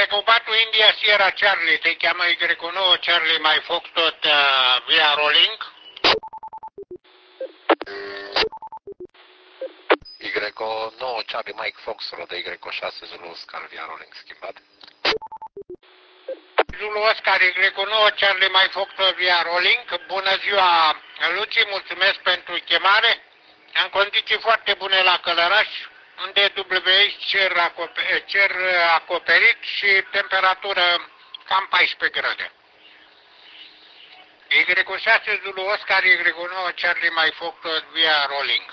Y4 India Sierra Charlie, te cheamă Y9 Charlie mai Foxtrot via Rolling. Y9 Charlie Mike Foxtrot de Y6 Zulu Oscar via Rolling schimbat. Zulu Oscar Y9 Charlie mai Foxtrot via Rolling. Bună ziua, Luții, mulțumesc pentru chemare. În condiții foarte bune la Călăraș, unde DWI cer acoperit și temperatură cam 14 grade. Y6 Zulu Oscar Y9 Charlie mai Foxtrot via Rolling.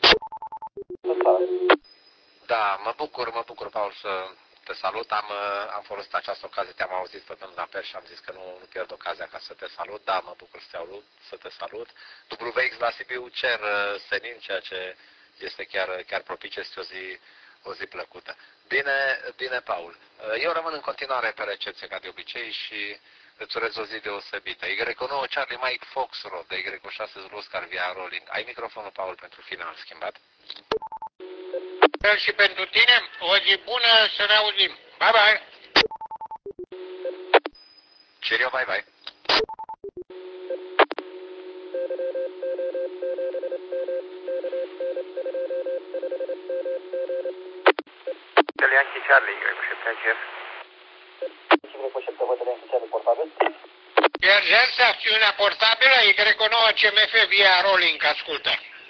Da, mă bucur, Paul, să te salut. Am folosit această ocazie, te-am auzit pe domnul Aper și am zis că nu pierd ocazia ca să te salut. Da, mă bucur să te salut. WX la Sibiu cer senin, ceea ce este chiar propice, este o zi plăcută. Bine, Paul. Eu rămân în continuare pe recepție ca de obicei și îți urez o zi deosebită. Y9 Charlie Mike Foxtrot de Y6 Zulu Oscar via Rolling. Ai microfonul, Paul, pentru final schimbat. Și pentru tine, o zi bună, să ne auzim. Bye, bye! Cheerio, bye, bye! Yankee Charlie, Y7 AGF. Y7 văd Yankee Charlie portabil. Exerți acțiunea portabilă Y9 CMF via Rolling, ascultă.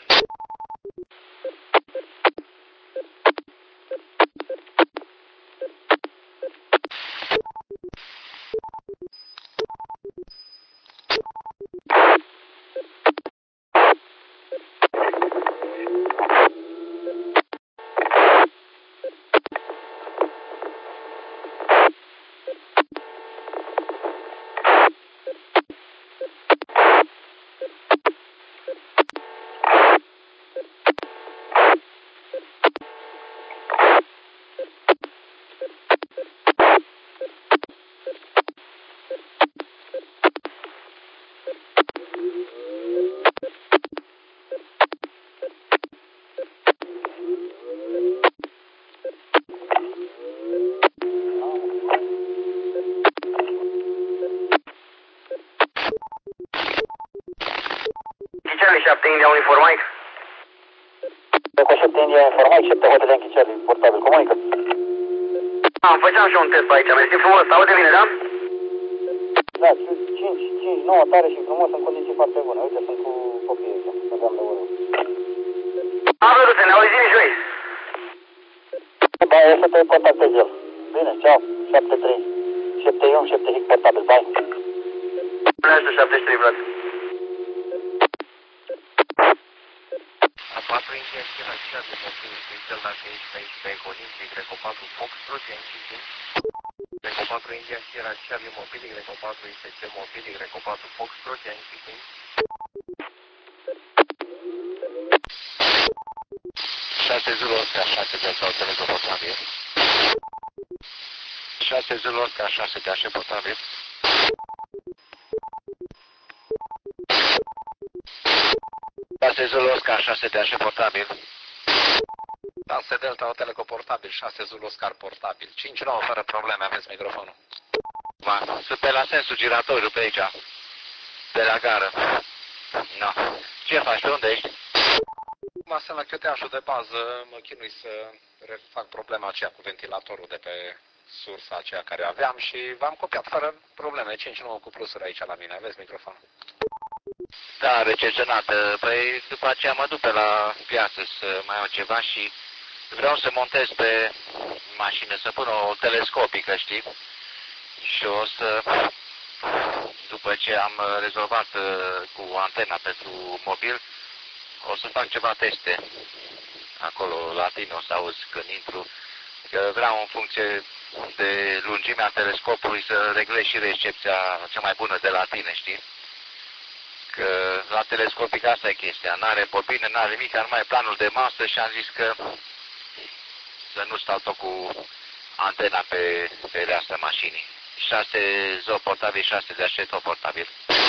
Charlie 7 India uniformaic. Cu 7 India uniformaic, 7 Hotel Yankee Charlie, portabil, comunică. Făceam și un test aici, mersi frumos, aude bine, da? Da, 5, 9 tare și frumos, în condiții foarte bune. Uite, sunt cu copiii aici, aveam de urmă. Am văzut, ne auzim și noi. Da, e să te contactez el. Bine, ceau, 7-3. 7-1, 7 hit portabil, bye. Bună, 73, Vlad. A4 India Sierra Charlie mobil Crystal dacă ești pe aici pe Ecolim Y4 Foxtrot Yankee 5 Y4 India Sierra Charlie mobil Y4 ISC mobil Y4 Foxtrot Yankee 5 6 Zulu Oscar 6 de sau Teleco portabil 6 Zulu Oscar 6 de așa portabil 6 Zulu Oscar 6 de așa portabil 6 Delta Hotel cu portabil 6 Zulu Oscar portabil 5-9 fără probleme, aveți microfonul. Sunt pe la sensul giratoriu pe aici de la gară. No. Ce faci? Pe unde ești? Mă sunt la cheteașul de bază, mă chinui să fac problema aceea cu ventilatorul de pe sursa aceea care aveam și v-am copiat fără probleme, 5-9 cu plusuri aici la mine, aveți microfonul. Da, recepționată. Păi după aceea mă duc pe la piață să mai iau ceva și vreau să montez pe mașină, să pun o telescopică, știi? Și o să, după ce am rezolvat cu antena pentru mobil, o să fac ceva teste acolo la tine, o să auzi când intru, că vreau în funcție de lungimea telescopului să reglez și recepția cea mai bună de la tine, știi? Că la telescopic asta e chestia, n-are bobine, n-are nimic, numai planul de masă și am zis că să nu stau tot cu antena pe reasta mașinii. 6 zo portabil, 6 de așet portabil.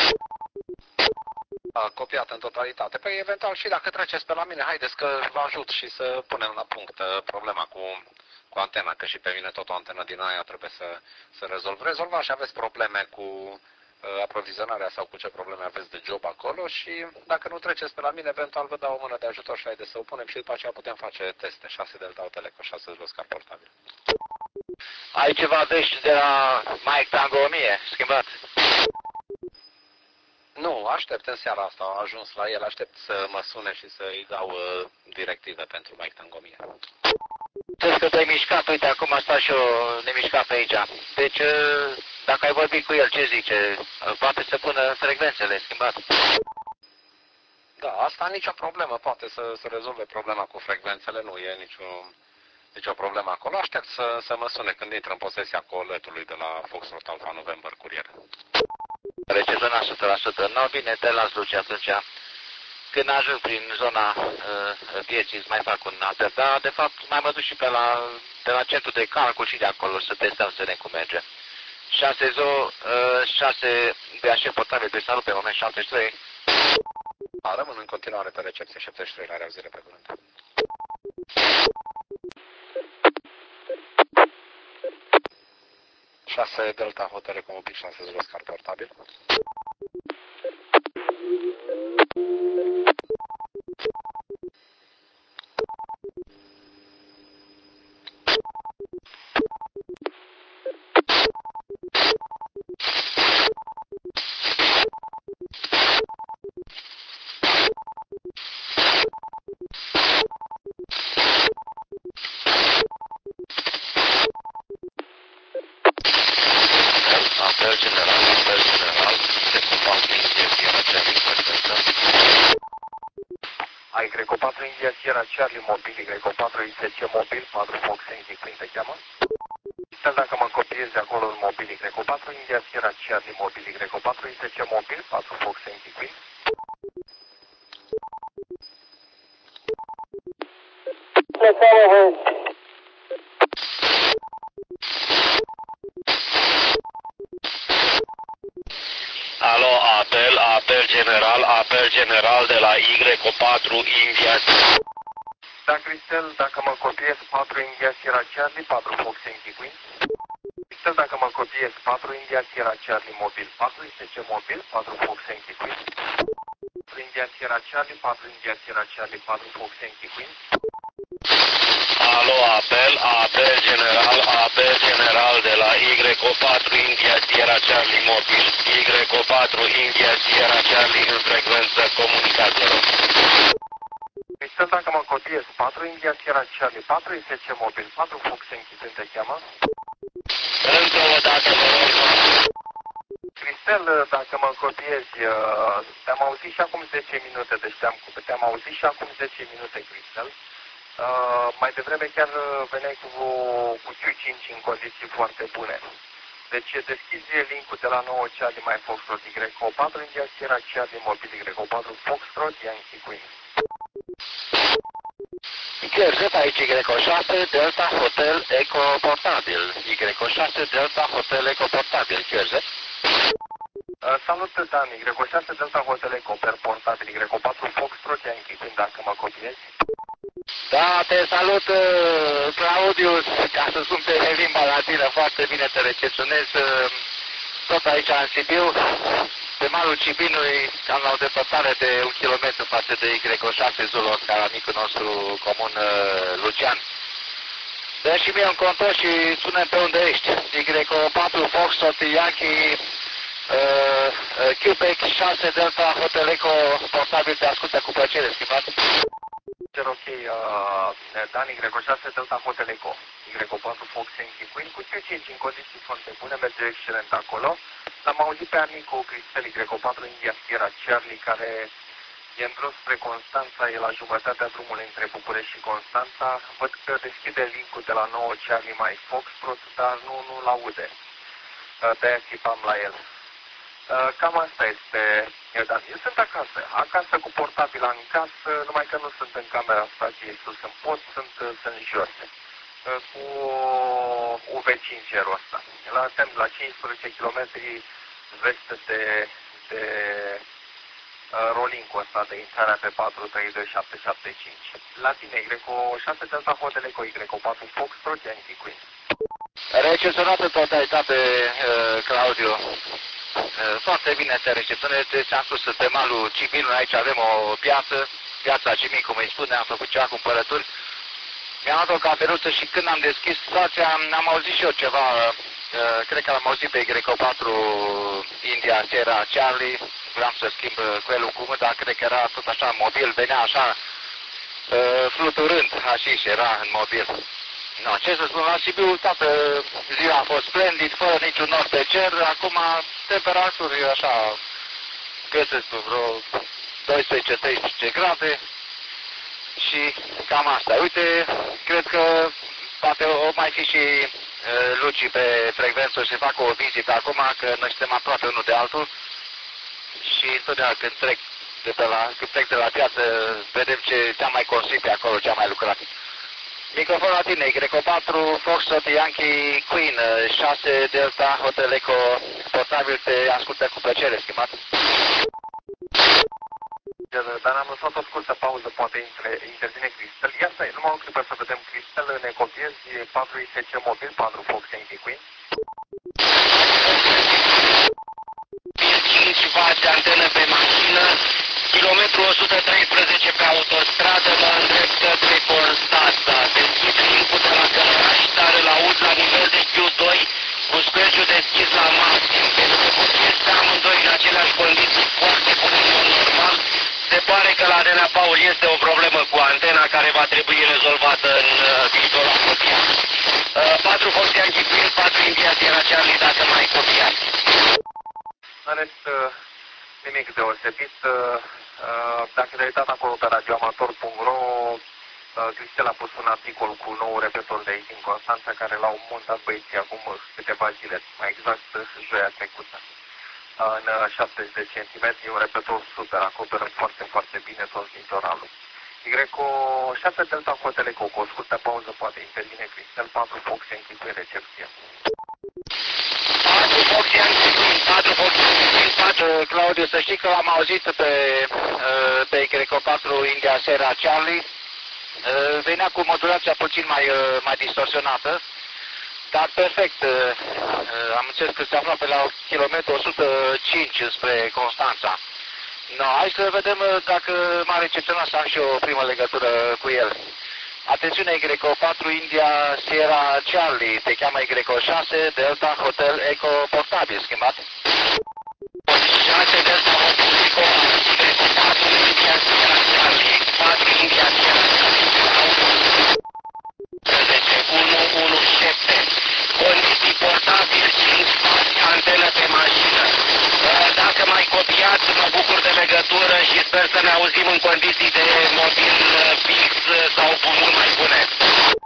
Copiat în totalitate. Păi eventual și dacă treceți pe la mine, haideți că vă ajut și să punem la punct problema cu cu antena, că și pe mine tot o antenă din aia trebuie să rezolv. Rezolvați și aveți probleme cu aprovizionarea sau cu ce probleme aveți de job acolo și dacă nu treceți pe la mine, eventual vă dau o mână de ajutor și haideți să o punem și după aceea putem face teste 6 Delta Hotel Eco 6 Oscar portabil. Ai ceva vești de la Mike Tango 1000, schimbat? Nu, aștept în seara asta, am ajuns la el, aștept să mă sune și să-i dau directive pentru Mike Tango 1000. Crezi că te-ai mișcat? Uite, acum asta și eu nemișcat pe aici. Deci, dacă ai vorbit cu el, ce zice? Poate să pună frecvențele schimbat. Da, asta nicio problemă, poate să rezolve problema cu frecvențele, nu e nicio problemă acolo. Aștept să mă sune când intră în posesia coletului de la Foxtrot Alpha November Courier. Recezona 100%. No, bine, te las, Luce, atunci. Când ajung prin zona vieții, îți mai fac un apel. Dar, de fapt, mai mă duc și pe la centru de calcul și de acolo să testăm să ne cum merge. 6 zo, 6 BH portabil pe salut pe moment 73. Da, rămân în continuare pe recepție 73 la reauzire pe curând. Șase Delta Hotel Ecomobil 6 Oscar portabil. Apel general, se compound Sierra Charlie frecvență. Ai Greco 4 India Sierra Charlie mobil, Greco 4 ICC mobil, 4 Fox Yankee Queen te cheamă. Stel dacă mă copiezi acolo în mobil, Greco 4 India Sierra Charlie mobil, Greco 4 ICC mobil, 4 Fox Yankee Queen. Alo, apel general de la Y4 India. Da, Cristel, dacă mă copiezi 4 India Sierra Charlie, 4 Fox Yankee Queen. Cristel, dacă mă copiezi 4 India Sierra Charlie mobil, 4 ICC mobil, 4 Fox Yankee Queen. 4 India Sierra Charlie, 4 India Sierra Charlie, 4 Fox Yankee Queen. Alo, apel general de la Y4 India Sierra Charlie mobil, Y4 India Sierra Charlie în frecvență, comunicați, vă rog. Cristel, dacă mă copiezi 4 India Sierra Charlie, 4 ICC mobil, 4 Fox Yankee Queen te cheamă. Încă o dată, vă rog. Cristel, dacă mă copiezi, te-am auzit și acum 10 minute, deci te-am auzit și acum 10 minute, Cristel. Mai devreme chiar veneai cu Q5 în condiții foarte bune. Deci deschizi link-ul de la 9 Charlie mai Foxtrot Y4 India Sierra Charlie mobil Y4 Foxtrot Yankee Queen. QRZ aici Y6 Delta Hotel Eco Portabil. Y6 Delta Hotel Eco Portabil. QRZ. Salut, Dan. Y6 Delta Hotel Eco per portabil Y4 Foxtrot Yankee Queen, dacă mă copiezi. Da, te salut, Claudius, ca să spun pe limba latină, foarte bine te recepționez, tot aici în Sibiu, pe malul Cibinului, cam la o depărtare de 1 kilometru față de Y6 Zulu Oscar, amicul nostru comun, Lucian. Dă și mie un contor și spune pe unde ești. Y4 Foxtrot Yankee, Quebec 6 Delta Hotel Eco portabil, te ascultă cu plăcere, schimbat. Ok, Dan, Y6 Delta Hotel Eco, Y4 Fox Yankee Queen, cu Q5 în condiții foarte bune, merge excelent acolo. L-am auzit pe amicul Cristel, Y4 India Sierra Charlie, care e în drum spre Constanța, e la jumătatea drumului între București și Constanța. Văd că deschide link-ul de la 9 Charlie mai Foxtrot, dar nu-l aude. De-aia țipam la el. Cam asta este, dar eu sunt acasă cu portabila în casă, numai că nu sunt în camera stației sus în pod, sunt jos, cu UV5-ul ăsta. La 15 km vest de rolling-ul ăsta de intrarea pe 43275. La tine, Y6 Delta Hotel Eco, Y4 Foxtrot, Yankee Queen. Recepționat în totalitate, Claudio. Foarte bine te recepționez, ți-am spus, pe malul Ciminului, aici avem o piața Cimin, cum îi spune, am făcut ceva cumpărături. Mi-am luat o cafeluță și când am deschis stația, am auzit și eu ceva, cred că l-am auzit pe Y4 India Sierra Charlie, vreau să schimb cuelul cu mânt, dar cred că era tot așa mobil, venea așa fluturând, așa era în mobil. No, ce să spun, la Sibiu toată ziua a fost splendid, fără niciun nor pe cer, acum temperaturi așa, cât să spun, vreo 12-13 grade și cam asta. Uite, cred că poate o mai fi și Luci pe frecvență și fac o vizită acum, că noi suntem aproape unul de altul și întotdeauna când plec de la piață, vedem ce am mai construit pe acolo, ce am mai lucrat. Microfon la tine, Y4, Foxtrot, Yankee, Queen, 6 Delta, Hotel Eco, portabil, te ascultă cu plăcere, schimbat. Dar am lăsat o scurtă pauză, poate intervine Cristel. Ia stai, numai o clipă să vedem Cristel, ne copiezi 4 ISC mobil, 4 Fox Yankee Queen. 5 vați antenă pe mașină, kilometru 113 pe autostradă, mă îndrept către Constanța. Deschid link-ul de la Călăraș, dar îl aud la nivel de Q2, cu spergiul deschis la maxim. Pentru că copiez pe amândoi în aceleași condiții foarte bune, în mod normal. Se pare că la Nenea Paul este o problemă cu antena care va trebui rezolvată în viitor apropiat. 4 Fox Yankee Queen, 4 India Sierra Charlie, dacă mai copiați. În rest, nimic deosebit. Dacă te-ai uitat acolo pe radioamator.ro, Cristel a pus un articol cu nou repetor de aici din Constanța, care l-au montat băieții acum câteva zile, mai exact joia trecută. În 70 de centimetri, un repetor super, acoperă foarte, foarte bine tot litoralul. Y6 Delta Hotel Eco, cu o scurtă pauză poate intervine Cristel, 4 Fox Yankee cu recepție. 4 Fox Yankee Queen, 4 Fox Yankee Queen, 4... Claudiu, să știi că am auzit pe Y4 India Sierra Charlie, venea cu modulația puțin mai distorsionată, dar perfect, am înțeles că se afla pe la kilometru 105 spre Constanța. No, hai să vedem dacă m-a recepționat să am și o primă legătură cu el. Atențiune, Y4 India Sierra Charlie, te cheamă Y6 Delta Hotel Eco portabil, schimbat. 6 Delta Hotel Eco, Y4 India Sierra Charlie, 4 India Sierra Charlie, 117. Condiții portabil, 5 fați, antenă pe mașină. Dacă mai copiați, mă bucur de legătură și sper să ne auzim în condiții de mobil fix sau mult mai bune.